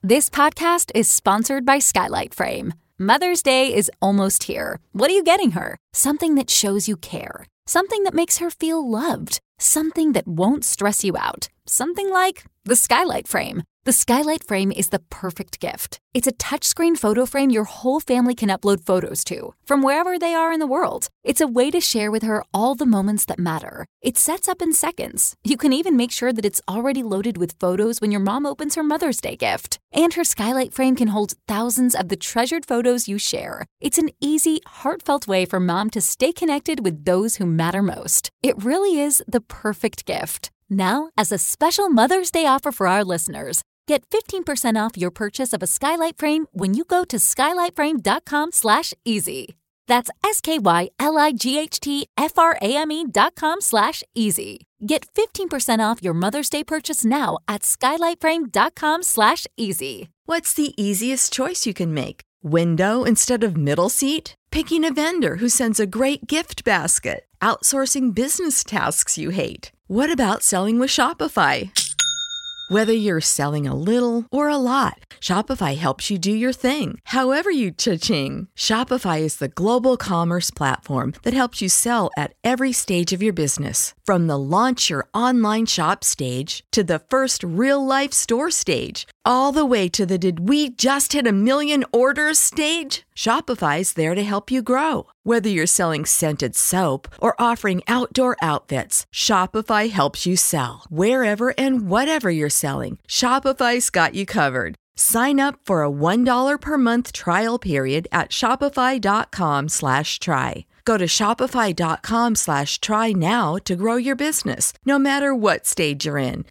This podcast is sponsored by Skylight Frame. Mother's Day is almost here. What are you getting her? Something that shows you care. Something that makes her feel loved. Something that won't stress you out. Something like the Skylight Frame. The Skylight Frame is the perfect gift. It's a touchscreen photo frame your whole family can upload photos to, from wherever they are in the world. It's a way to share with her all the moments that matter. It sets up in seconds. You can even make sure that it's already loaded with photos when your mom opens her Mother's Day gift. And her Skylight Frame can hold thousands of the treasured photos you share. It's an easy, heartfelt way for mom to stay connected with those who matter most. It really is the perfect gift. Now, as a special Mother's Day offer for our listeners, get 15% off your purchase of a Skylight Frame when you go to skylightframe.com/easy. That's SKYLIGHTFRAME.com/easy. Get 15% off your Mother's Day purchase now at skylightframe.com/easy. What's the easiest choice you can make? Window instead of middle seat? Picking a vendor who sends a great gift basket? Outsourcing business tasks you hate? What about selling with Shopify? Whether you're selling a little or a lot, Shopify helps you do your thing, however you cha-ching. Shopify is the global commerce platform that helps you sell at every stage of your business. From the launch your online shop stage to the first real-life store stage, all the way to the did we just hit 1 million orders stage. Shopify's there to help you grow. Whether you're selling scented soap or offering outdoor outfits, Shopify helps you sell. Wherever and whatever you're selling, Shopify's got you covered. Sign up for a $1 per month trial period at shopify.com/try. Go to shopify.com/try now to grow your business, no matter what stage you're in.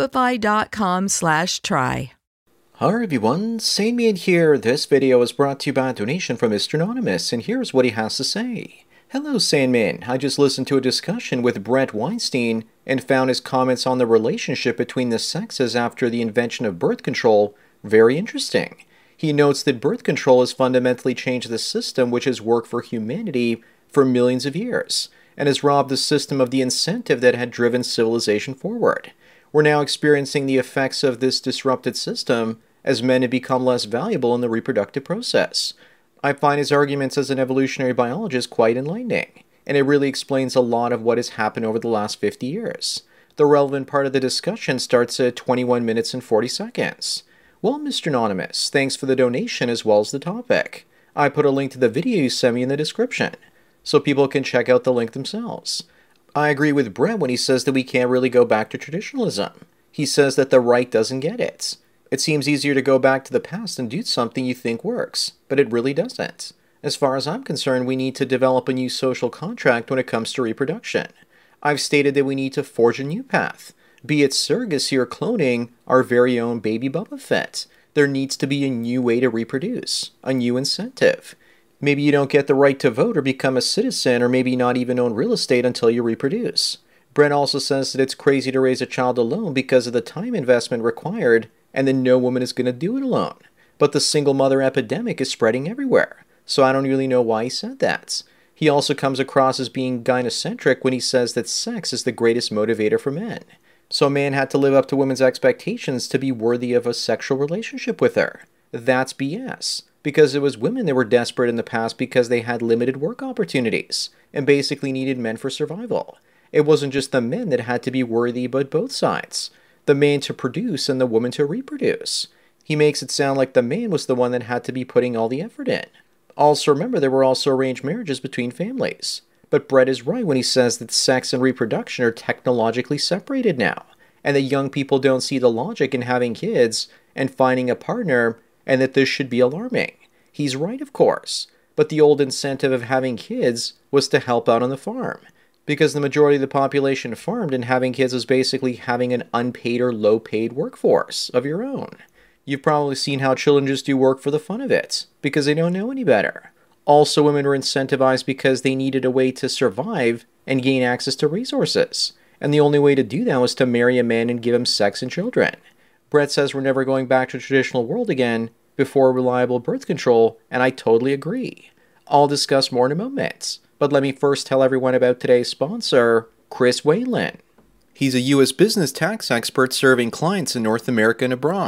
Shopify.com/try. Hi everyone, Sandman here. This video is brought to you by a donation from Mr. Anonymous, and here's what he has to say. Hello Sandman, I just listened to a discussion with Bret Weinstein and found his comments on the relationship between the sexes after the invention of birth control very interesting. He notes that birth control has fundamentally changed the system which has worked for humanity for millions of years, and has robbed the system of the incentive that had driven civilization forward. We're now experiencing the effects of this disrupted system as men have become less valuable in the reproductive process. I find his arguments as an evolutionary biologist quite enlightening, and it really explains a lot of what has happened over the last 50 years. The relevant part of the discussion starts at 21 minutes and 40 seconds. Well, Mr. Anonymous, thanks for the donation as well as the topic. I put a link to the video you sent me in the description, so people can check out the link themselves. I agree with Bret when he says that we can't really go back to traditionalism. He says that the right doesn't get it. It seems easier to go back to the past and do something you think works, but it really doesn't. As far as I'm concerned, we need to develop a new social contract when it comes to reproduction. I've stated that we need to forge a new path, be it surrogacy or cloning our very own baby Boba Fett. There needs to be a new way to reproduce, a new incentive. Maybe you don't get the right to vote or become a citizen, or maybe not even own real estate until you reproduce. Brent also says that it's crazy to raise a child alone because of the time investment required, and then no woman is going to do it alone. But the single mother epidemic is spreading everywhere, so I don't really know why he said that. He also comes across as being gynocentric when he says that sex is the greatest motivator for men. So a man had to live up to women's expectations to be worthy of a sexual relationship with her. That's BS, because it was women that were desperate in the past because they had limited work opportunities and basically needed men for survival. It wasn't just the men that had to be worthy, but both sides. The man to produce and the woman to reproduce. He makes it sound like the man was the one that had to be putting all the effort in. Also remember, there were also arranged marriages between families. But Brett is right when he says that sex and reproduction are technologically separated now, and that young people don't see the logic in having kids and finding a partner, and that this should be alarming. He's right, of course, but the old incentive of having kids was to help out on the farm, because the majority of the population farmed, and having kids was basically having an unpaid or low-paid workforce of your own. You've probably seen how children just do work for the fun of it, because they don't know any better. Also, women were incentivized because they needed a way to survive and gain access to resources, and the only way to do that was to marry a man and give him sex and children. Brett says we're never going back to the traditional world again before reliable birth control, and I totally agree. I'll discuss more in a moment, but let me first tell everyone about today's sponsor, Chris Whalen. He's a U.S. business tax expert serving clients in North America and abroad.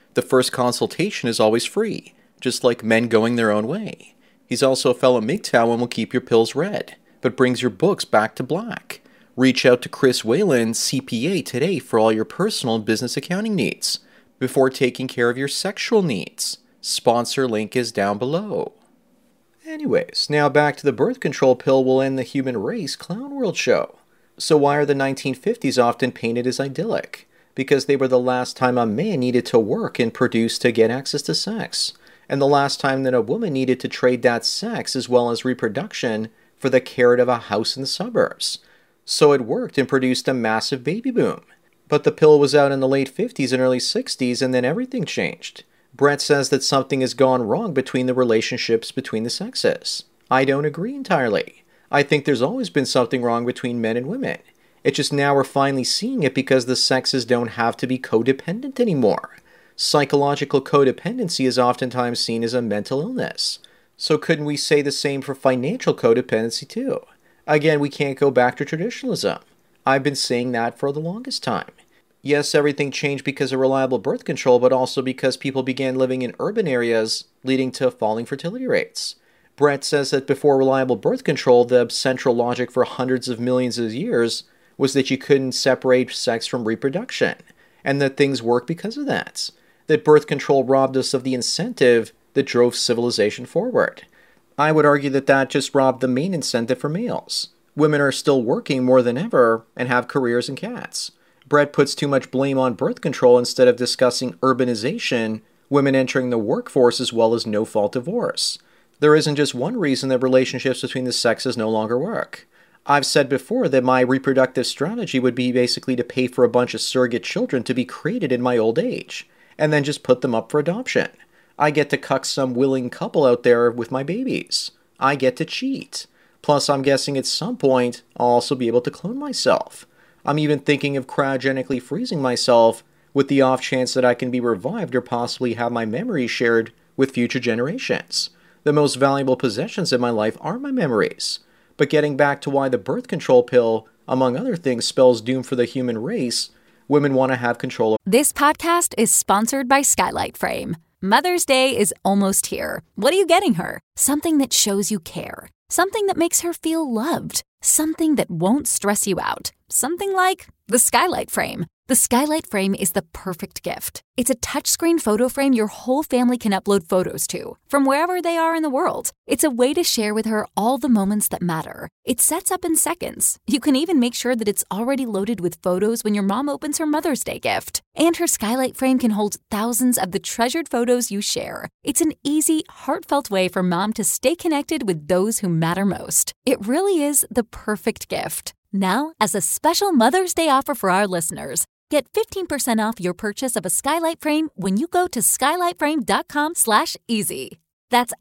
The first consultation is always free, just like men going their own way. He's also a fellow MGTOW and will keep your pills red, but brings your books back to black. Reach out to Chris Whalen, CPA, today for all your personal and business accounting needs, before taking care of your sexual needs. Sponsor link is down below. Anyways, now back to the birth control pill will end the human race clown world show. So why are the 1950s often painted as idyllic? Because they were the last time a man needed to work and produce to get access to sex, and the last time that a woman needed to trade that sex as well as reproduction for the carrot of a house in the suburbs. So it worked and produced a massive baby boom. But the pill was out in the late 50s and early 60s, and then everything changed. Brett says that something has gone wrong between the relationships between the sexes. I don't agree entirely. I think there's always been something wrong between men and women. It's just now we're finally seeing it because the sexes don't have to be codependent anymore. Psychological codependency is oftentimes seen as a mental illness. So couldn't we say the same for financial codependency too? Again, we can't go back to traditionalism. I've been saying that for the longest time. Yes, everything changed because of reliable birth control, but also because people began living in urban areas, leading to falling fertility rates. Brett says that before reliable birth control, the central logic for hundreds of millions of years was that you couldn't separate sex from reproduction, and that things worked because of that. That birth control robbed us of the incentive that drove civilization forward. I would argue that that just robbed the main incentive for males. Women are still working more than ever and have careers and cats. Brett puts too much blame on birth control instead of discussing urbanization, women entering the workforce, as well as no-fault divorce. There isn't just one reason that relationships between the sexes no longer work. I've said before that my reproductive strategy would be basically to pay for a bunch of surrogate children to be created in my old age, and then just put them up for adoption. I get to cuck some willing couple out there with my babies. I get to cheat. Plus, I'm guessing at some point, I'll also be able to clone myself. I'm even thinking of cryogenically freezing myself with the off chance that I can be revived or possibly have my memories shared with future generations. The most valuable possessions in my life are my memories. But getting back to why the birth control pill, among other things, spells doom for the human race, women want to have control. This podcast is sponsored by Skylight Frame. Mother's Day is almost here. What are you getting her? Something that shows you care. Something that makes her feel loved. Something that won't stress you out. Something like the Skylight Frame. The Skylight Frame is the perfect gift. It's a touchscreen photo frame your whole family can upload photos to, from wherever they are in the world. It's a way to share with her all the moments that matter. It sets up in seconds. You can even make sure that it's already loaded with photos when your mom opens her Mother's Day gift. And her Skylight Frame can hold thousands of the treasured photos you share. It's an easy, heartfelt way for mom to stay connected with those who matter most. It really is the perfect gift. Now, as a special Mother's Day offer for our listeners, get 15% off your purchase of a Skylight Frame when you go to skylightframe.com/easy. That's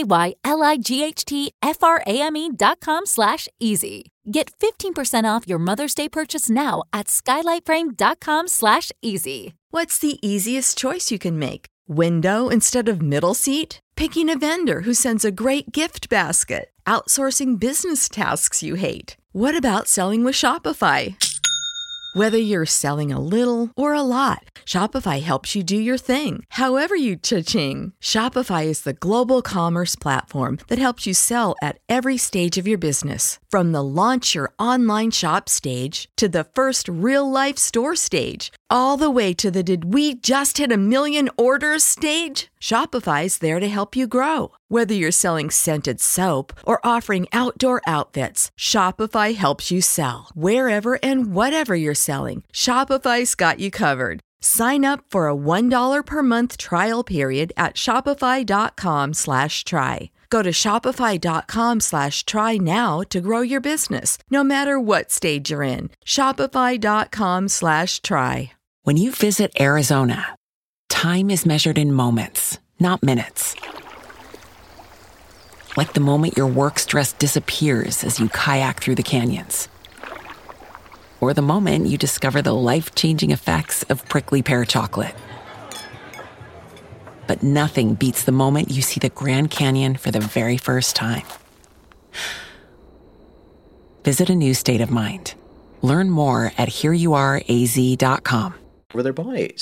SKYLIGHTFRAME.com/easy. Get 15% off your Mother's Day purchase now at skylightframe.com/easy. What's the easiest choice you can make? Window instead of middle seat? Picking a vendor who sends a great gift basket? Outsourcing business tasks you hate? What about selling with Shopify? Whether you're selling a little or a lot, Shopify helps you do your thing, however you cha-ching. Shopify is the global commerce platform that helps you sell at every stage of your business. From the launch your online shop stage to the first real-life store stage, all the way to the did we just hit a million orders stage. Shopify's there to help you grow. Whether you're selling scented soap or offering outdoor outfits, Shopify helps you sell. Wherever and whatever you're selling, Shopify's got you covered. Sign up for a $1 per month trial period at shopify.com/try. Go to shopify.com/try now to grow your business, no matter what stage you're in. Shopify.com/try. When you visit Arizona, time is measured in moments, not minutes. Like the moment your work stress disappears as you kayak through the canyons. Or the moment you discover the life-changing effects of prickly pear chocolate. But nothing beats the moment you see the Grand Canyon for the very first time. Visit a new state of mind. Learn more at hereyouareaz.com. Over their bodies.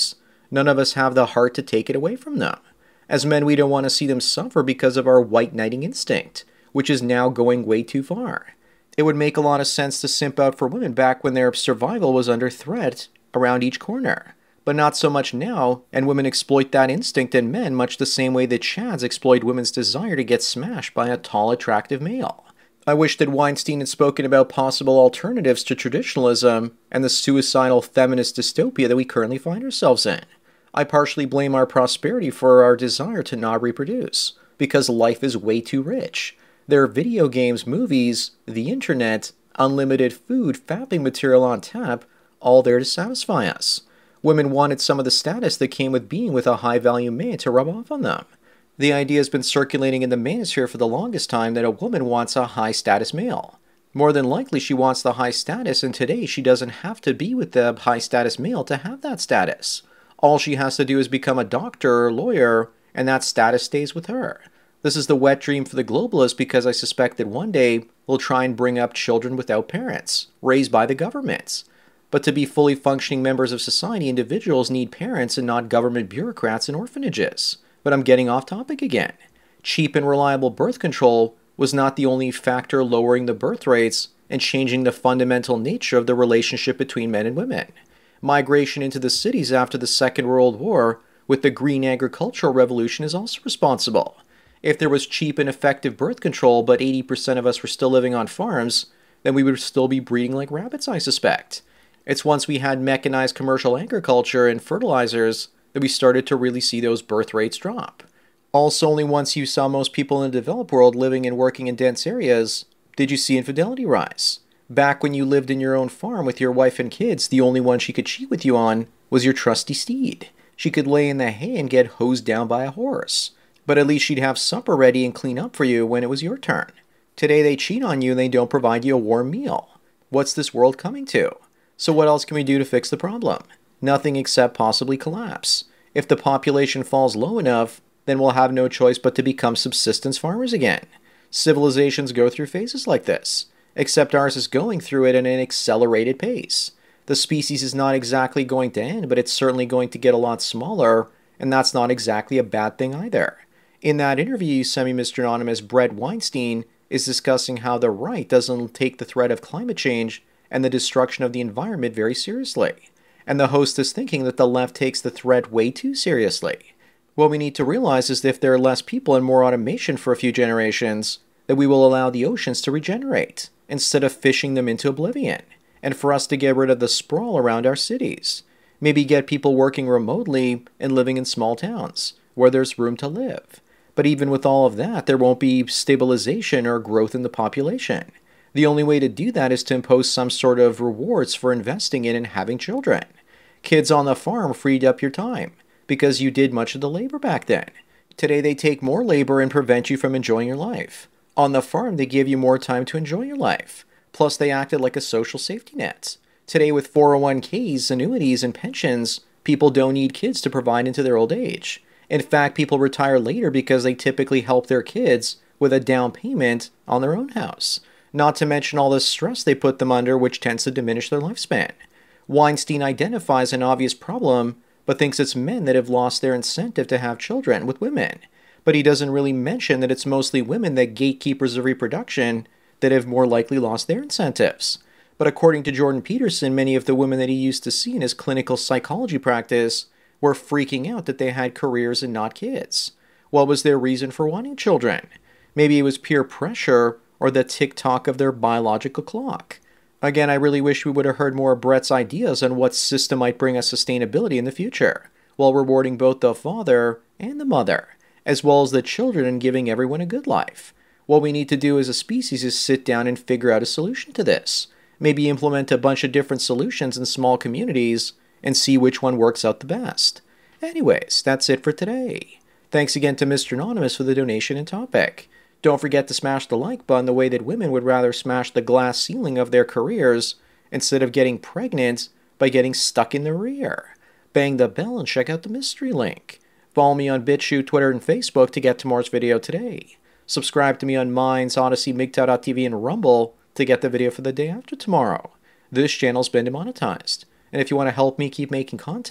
None of us have the heart to take it away from them. As men, we don't want to see them suffer because of our white knighting instinct, which is now going way too far. It would make a lot of sense to simp out for women back when their survival was under threat around each corner. But not so much now, and women exploit that instinct in men much the same way that chads exploit women's desire to get smashed by a tall, attractive male. I wish that Weinstein had spoken about possible alternatives to traditionalism and the suicidal feminist dystopia that we currently find ourselves in. I partially blame our prosperity for our desire to not reproduce, because life is way too rich. There are video games, movies, the internet, unlimited food, fapping material on tap, all there to satisfy us. Women wanted some of the status that came with being with a high-value man to rub off on them. The idea has been circulating in the manosphere for the longest time that a woman wants a high-status male. More than likely she wants the high status, and today she doesn't have to be with the high-status male to have that status. All she has to do is become a doctor or lawyer, and that status stays with her. This is the wet dream for the globalists because I suspect that one day we'll try and bring up children without parents, raised by the governments. But to be fully functioning members of society, individuals need parents and not government bureaucrats and orphanages. But I'm getting off topic again. Cheap and reliable birth control was not the only factor lowering the birth rates and changing the fundamental nature of the relationship between men and women. Migration into the cities after the Second World War with the Green Agricultural Revolution is also responsible. If there was cheap and effective birth control, but 80% of us were still living on farms, then we would still be breeding like rabbits, I suspect. It's once we had mechanized commercial agriculture and fertilizers that we started to really see those birth rates drop. Also, only once you saw most people in the developed world living and working in dense areas did you see infidelity rise. Back when you lived in your own farm with your wife and kids, the only one she could cheat with you on was your trusty steed. She could lay in the hay and get hosed down by a horse. But at least she'd have supper ready and clean up for you when it was your turn. Today they cheat on you and they don't provide you a warm meal. What's this world coming to? So what else can we do to fix the problem? Nothing except possibly collapse. If the population falls low enough, then we'll have no choice but to become subsistence farmers again. Civilizations go through phases like this, except ours is going through it at an accelerated pace. The species is not exactly going to end, but it's certainly going to get a lot smaller, and that's not exactly a bad thing either. In that interview you sent me, Mr. Anonymous, Bret Weinstein is discussing how the right doesn't take the threat of climate change and the destruction of the environment very seriously. And the host is thinking that the left takes the threat way too seriously. What we need to realize is that if there are less people and more automation for a few generations, that we will allow the oceans to regenerate instead of fishing them into oblivion, and for us to get rid of the sprawl around our cities. Maybe get people working remotely and living in small towns where there's room to live. But even with all of that, there won't be stabilization or growth in the population. The only way to do that is to impose some sort of rewards for investing in and having children. Kids on the farm freed up your time because you did much of the labor back then. Today they take more labor and prevent you from enjoying your life. On the farm, they give you more time to enjoy your life. Plus, they acted like a social safety net. Today, with 401ks, annuities, and pensions, people don't need kids to provide into their old age. In fact, people retire later because they typically help their kids with a down payment on their own house. Not to mention all the stress they put them under, which tends to diminish their lifespan. Weinstein identifies an obvious problem, but thinks it's men that have lost their incentive to have children with women. But he doesn't really mention that it's mostly women, that gatekeepers of reproduction, that have more likely lost their incentives. But according to Jordan Peterson, many of the women that he used to see in his clinical psychology practice were freaking out that they had careers and not kids. What was their reason for wanting children? Maybe it was peer pressure or the tick-tock of their biological clock. Again, I really wish we would have heard more of Bret's ideas on what system might bring us sustainability in the future, while rewarding both the father and the mother, as well as the children, and giving everyone a good life. What we need to do as a species is sit down and figure out a solution to this. Maybe implement a bunch of different solutions in small communities and see which one works out the best. Anyways, that's it for today. Thanks again to Mr. Anonymous for the donation and topic. Don't forget to smash the like button the way that women would rather smash the glass ceiling of their careers instead of getting pregnant by getting stuck in the rear. Bang the bell and check out the mystery link. Follow me on BitChute, Twitter, and Facebook to get tomorrow's video today. Subscribe to me on Minds, Odyssey, MGTOW.tv, and Rumble to get the video for the day after tomorrow. This channel's been demonetized. And if you want to help me keep making content,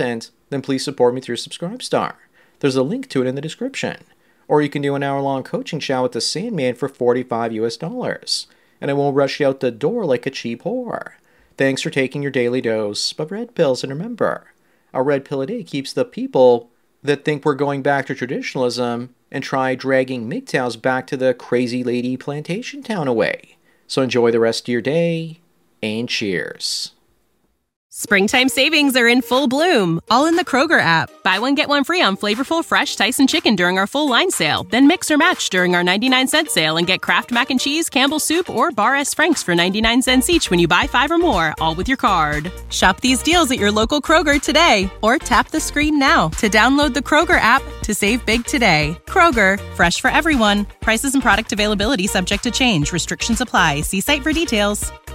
then please support me through Subscribestar. There's a link to it in the description. Or you can do an hour-long coaching chat with the Sandman for $45 and I won't rush you out the door like a cheap whore. Thanks for taking your daily dose of red pills, and remember, a red pill a day keeps the people that think we're going back to traditionalism and try dragging MGTOWs back to the crazy lady plantation town away. So enjoy the rest of your day, and cheers. Springtime savings are in full bloom, all in the Kroger app. Buy one, get one free on flavorful fresh Tyson chicken during our full line sale. Then mix or match during our 99-cent sale and get Kraft Mac and Cheese, Campbell's Soup, or Bar S. Frank's for 99 cents each when you buy 5 or more, all with your card. Shop these deals at your local Kroger today, or tap the screen now to download the Kroger app to save big today. Kroger, fresh for everyone. Prices and product availability subject to change. Restrictions apply. See site for details.